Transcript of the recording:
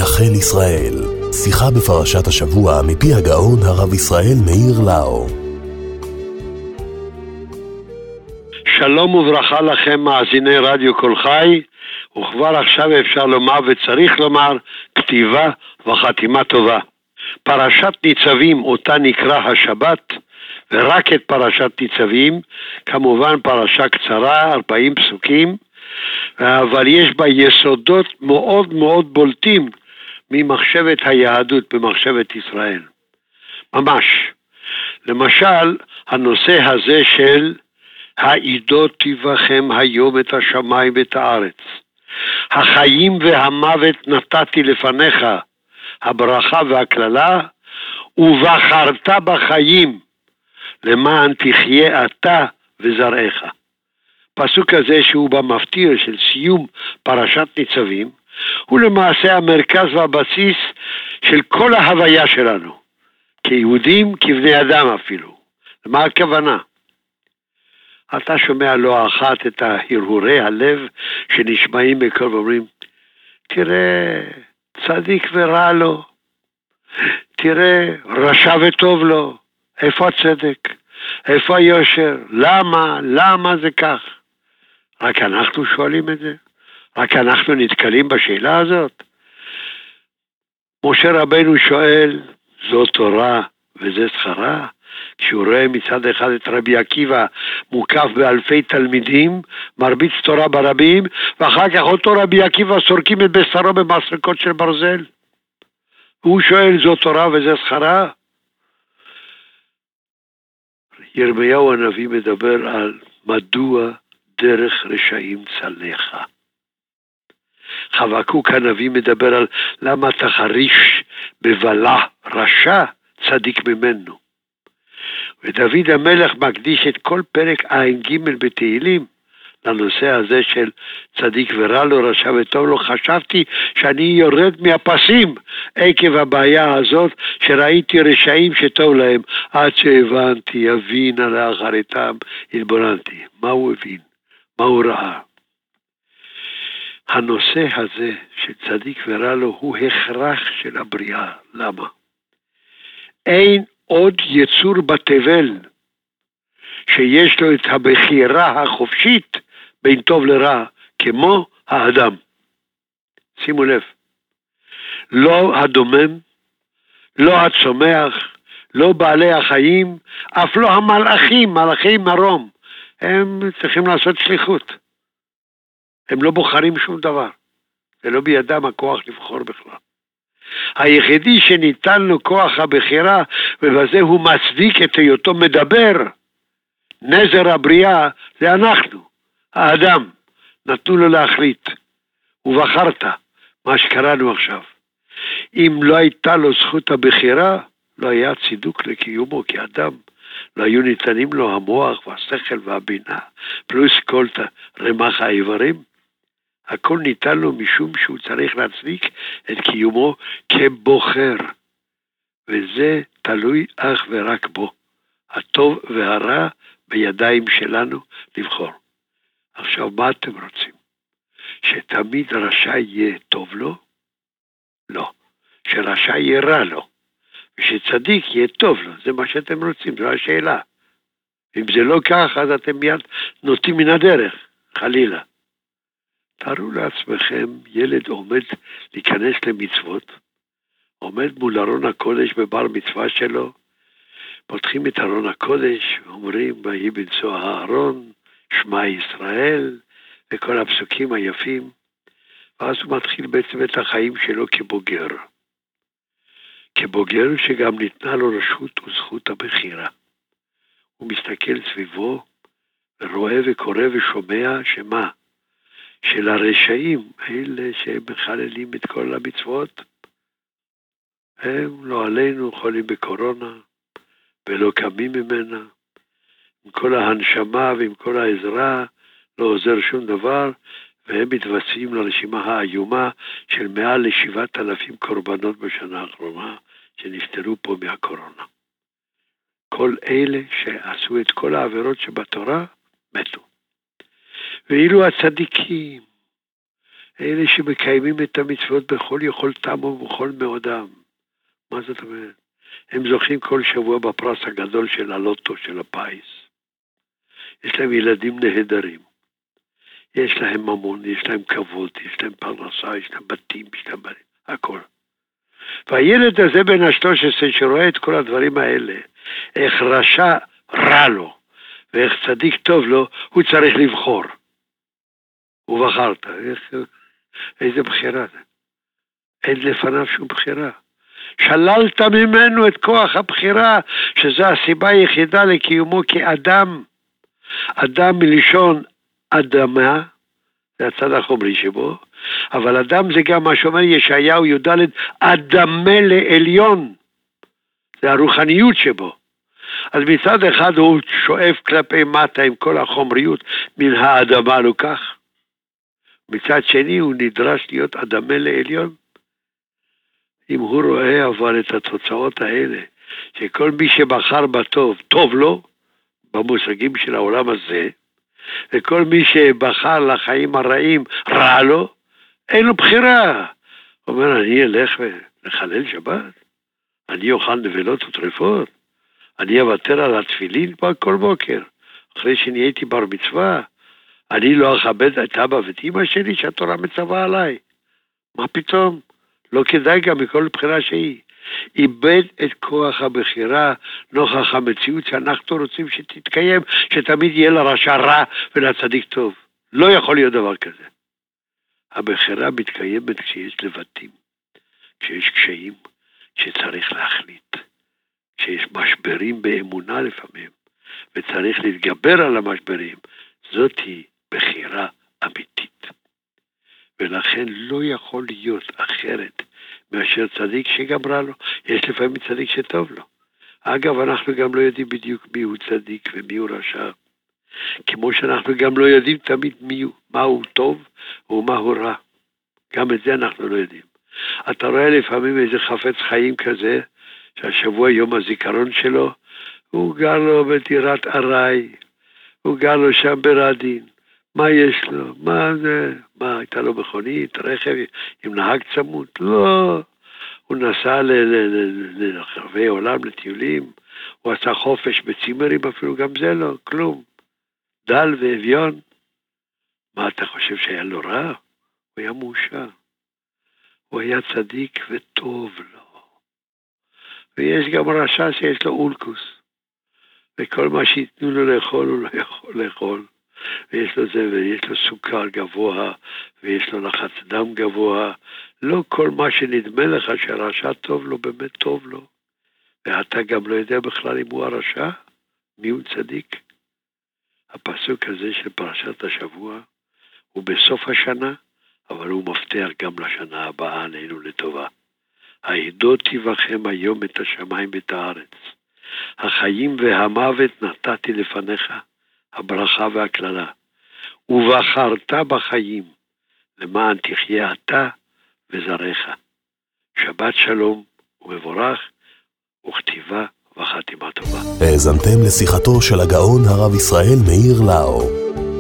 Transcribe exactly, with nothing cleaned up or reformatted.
יחל ישראל, שיחה בפרשת השבוע מפי הגאון הרב ישראל מאיר לאו. שלום וברכה לכם מאזיני רדיו כל חי, וכבר עכשיו אפשר לומר וצריך לומר כתיבה וחתימה טובה. פרשת ניצבים אותה נקרא השבת, ורק את פרשת ניצבים, כמובן פרשה קצרה, ארבעים פסוקים, אבל יש בה יסודות מאוד מאוד בולטים ממחשבת היהדות במחשבת ישראל. ממש. למשל, הנושא הזה של העידותי בכם היום את השמיים ואת הארץ. החיים והמוות נתתי לפניך, הברכה והכללה, ובחרת בחיים, למען תחיה אתה וזרעך. פסוק הזה שהוא במפטיר של סיום פרשת ניצבים, הוא למעשה המרכז והבסיס של כל ההוויה שלנו, כיהודים, כבני אדם אפילו. למה הכוונה? אתה שומע לא אחת את הרהורי הלב שנשמעים בכל ואומרים, תראה, צדיק ורע לו, תראה, רשע וטוב לו, איפה הצדק? איפה היושר? למה? למה זה כך? רק אנחנו שואלים את זה? רק אנחנו נתקלים בשאלה הזאת? משה רבנו שואל, זו תורה וזה שכרה? כשהוא רואה מצד אחד את רבי עקיבא מוקף באלפי תלמידים, מרביץ תורה ברבים, ואחר כך אותו רבי עקיבא סורקים את בשרו במסרקות של ברזל. והוא שואל, זו תורה וזה שכרה? ירמיהו הנביא מדבר על מדוע דרך רשעים צלחה. חבקוק הנביא מדבר על למה תחריש בבלה רשע צדיק ממנו. ודוד המלך מקדיש את כל פרק עין ג' בתהילים לנושא הזה של צדיק ורע לו, רשע וטוב לו. חשבתי שאני יורד מהפסים עקב הבעיה הזאת שראיתי רשעים שטוב להם, עד שהבנתי, הבינה לאחריתם, התבוננתי. מה הוא הבין? מה הוא ראה? הנושא הזה של צדיק ורע לו הוא הכרח של הבריאה. למה? אין עוד יצור בתבל שיש לו את הבחירה החופשית בין טוב לרע כמו האדם. שימו לב, לא הדומם, לא הצומח, לא בעלי החיים, אף לא המלאכים, מלאכי מרום, הם צריכים לעשות שליחות. הם לא בוחרים שום דבר, זה לא בידם הכוח לבחור בכלל. היחידי שניתן לו כוח הבחירה, ובזה הוא מצדיק את היותו מדבר, נזר הבריאה, זה אנחנו, האדם. נתנו לו להחליט, ובחרת, מה שקראנו עכשיו. אם לא הייתה לו זכות הבחירה, לא היה צידוק לקיומו כאדם. לא היו ניתנים לו המוח והשכל והבינה, פלוס כל רמ"ח האיברים. הכל ניתן לו משום שהוא צריך להצדיק את קיומו כבוחר. וזה תלוי אך ורק בו. הטוב והרע בידיים שלנו לבחור. עכשיו, מה אתם רוצים? שתמיד רשע יהיה טוב לו? לא. שרשע יהיה רע לו. ושצדיק יהיה טוב לו. זה מה שאתם רוצים, זו השאלה. אם זה לא כך, אז אתם מיד נוטים מן הדרך, חלילה. תארו לעצמכם, ילד עומד להיכנס למצוות, עומד מול ארון הקודש בבר מצווה שלו, פותחים את ארון הקודש, אומרים, ויהי בנשוא הארון, שמע ישראל, וכל הפסוקים היפים, ואז הוא מתחיל בעצם את החיים שלו כבוגר. כבוגר שגם ניתנה לו רשות וזכות הבחירה. הוא מסתכל סביבו, ורואה וקורא ושומע שמה? של הרשעים, אלה שהם מחללים את כל המצוות, הם לא עלינו חולים בקורונה, ולא קמים ממנה, עם כל ההנשמה ועם כל העזרה, לא עוזר שום דבר, והם מתווספים לרשימה האיומה של מעל לשבעת אלפים קורבנות בשנה האחרונה, שנפטרו פה מהקורונה. כל אלה שעשו את כל העבירות שבתורה, מתו. ואילו הצדיקים, אלה שמקיימים את המצוות בכל יכולתם ובכל מאודם. מה זאת אומרת? הם זוכים כל שבוע בפרס הגדול של הלוטו, של הפיס. יש להם ילדים נהדרים. יש להם ממון, יש להם כבוד, יש להם פרנסה, יש להם בתים, יש להם בתים, הכל. והילד הזה בן ה-שלוש עשרה שרואה את כל הדברים האלה, איך רשע רע לו, ואיך צדיק טוב לו, הוא צריך לבחור. ובחרת. איך, איזה בחירה זה? אין לפניו שום בחירה. שללת ממנו את כוח הבחירה, שזו הסיבה היחידה לקיומו כאדם. אדם מלשון אדמה, זה הצד החומרי שבו, אבל אדם זה גם מה שאומר ישעיהו י"ד, אדמה לעליון. זה הרוחניות שבו. אז מצד אחד הוא שואף כלפי מטה עם כל החומריות מן האדמה לוקח. מצד שני הוא נדרש להיות אדמה לעליון. אם הוא רואה אבל את התוצאות האלה, שכל מי שבחר בטוב, טוב לו, במושגים של העולם הזה, וכל מי שבחר לחיים הרעים, רע לו, אין לו בחירה. הוא אומר, אני אלך לחלל שבת, אני אוכל נבלות וטרפות, אני אוותר על התפילין כל בוקר, אחרי שנהייתי בר מצווה, אני לא אכבד את אבא ואת אמא שלי שהתורה מצווה עליי. מה פתאום? לא כדאי גם מכל בחירה שהיא. איבד את כוח הבחירה נוכח המציאות שאנחנו רוצים שתתקיים, שתמיד יהיה לרשע רע ולצדיק טוב. לא יכול להיות דבר כזה. הבחירה מתקיימת כשיש לבטים, כשיש קשיים, כשצריך להחליט, כשיש משברים באמונה לפעמים, וצריך להתגבר על המשברים. זאת היא בחירה אמיתית. ולכן לא יכול להיות אחרת מאשר צדיק שגם רע לו. יש לפעמים צדיק שטוב לו. אגב, אנחנו גם לא יודעים בדיוק מי הוא צדיק ומי הוא רשע. כמו שאנחנו גם לא יודעים תמיד מי הוא, מה הוא טוב ומה הוא רע. גם את זה אנחנו לא יודעים. אתה רואה לפעמים איזה חפץ חיים כזה, שהשבוע יום הזיכרון שלו, הוא גר לו בדירת ארעי, הוא גר לו שם ברדין. מה יש לו? מה זה? מה, הייתה לו מכונית, רכב עם נהג צמוד? לא. הוא נסע לרחבי עולם, לטיולים, הוא עשה חופש בצימרים, אפילו גם זה לא, כלום. דל ואביון. מה אתה חושב שהיה לו רע? הוא היה מאושר. הוא היה צדיק וטוב לו. ויש גם רשע שיש לו אולקוס. וכל מה שיתנו לו לאכול, הוא לא יכול לאכול. ויש לו זה, ויש לו סוכר גבוה, ויש לו לחץ דם גבוה. לא כל מה שנדמה לך שהרשע טוב לו, באמת טוב לו. ואתה גם לא יודע בכלל אם הוא הרשע, מי הוא צדיק. הפסוק הזה של פרשת השבוע, הוא בסוף השנה, אבל הוא מבטיח גם לשנה הבאה עלינו לטובה. העדותי בכם היום את השמיים ואת הארץ. החיים והמוות נתתי לפניך, הברכה והכללה. ובחרת בחיים, למען תחיה אתה וזרעך. שבת שלום ומבורך, וכתיבה וחתימה טובה. האזנתם לשיחתו של הגאון הרב ישראל מאיר לאו.